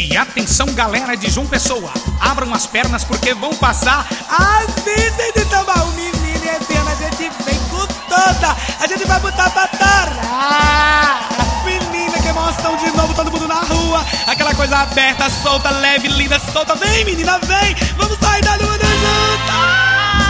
E atenção, galera de João Pessoa, abram as pernas porque vão passar as Virgens de Tambaú. Menino, esse ano a gente vem com toda, a gente vai botar pra torar. Menina, que emoção, de novo todo mundo na rua. Aquela coisa aberta, solta, leve, linda, solta. Vem, menina, vem, vamos sair da lua juntas.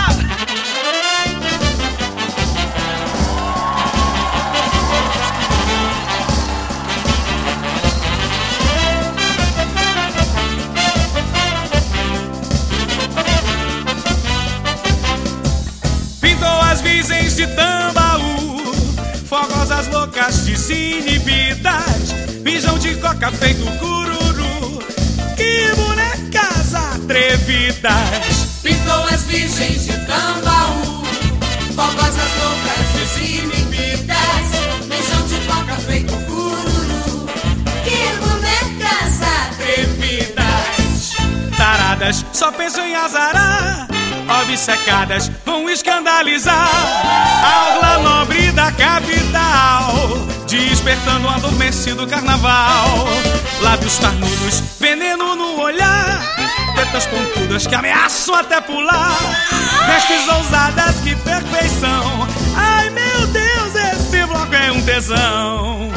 As Virgens de Tambaú, fogosas, loucas, desinibidas, mijam de coca feito cururu, que bonecas atrevidas. Pintou as Virgens de Tambaú, fogosas, loucas, desinibidas, mijam de coca feito cururu, que bonecas atrevidas. Taradas só pensam em azarar, obcecadas vão escandalizar a orla nobre da capital, despertando um adormecido carnaval. Lábios carnudos, veneno no olhar, tetas pontudas que ameaçam até pular, vestes ousadas, que perfeição. Ai meu Deus, esse bloco é um tesão.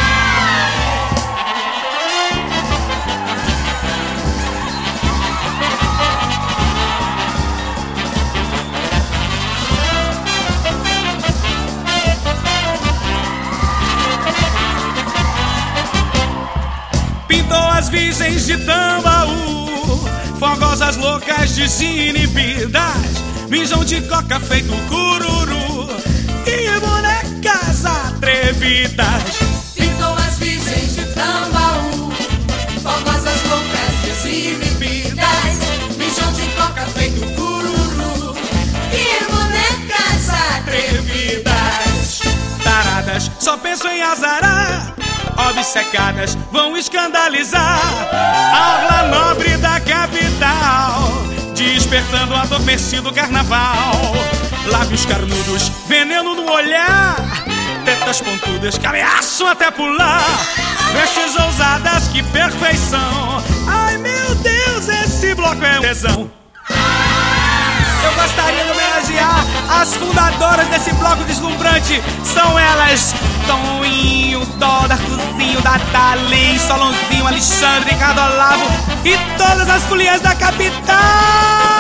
Pintou as Virgens de Tambaú, fogosas, loucas, desinibidas, mijam de coca feito cururu, que bonecas atrevidas. Pintou as Virgens de Tambaú, fogosas, loucas, desinibidas, mijam de coca feito cururu, que bonecas atrevidas. Taradas só pensam em azarar, obcecadas vão escandalizar a orla nobre da capital, despertando um adormecido carnaval. Lábios carnudos, veneno no olhar, tetas pontudas que ameaçam até pular, vestes ousadas, que perfeição. Ai meu Deus, esse bloco é um tesão. Eu gostaria de homenagear as fundadoras desse bloco deslumbrante. São elas: Toninho, Dora, Cruzinho, Natalin, Solonzinho, Alexandre, Ricardo Olavo e todas as folias da capital.